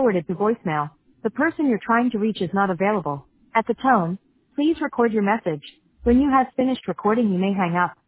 forwarded to voicemail. The person you're trying to reach is not available. At the tone, please record your message. When you have finished recording, you may hang up.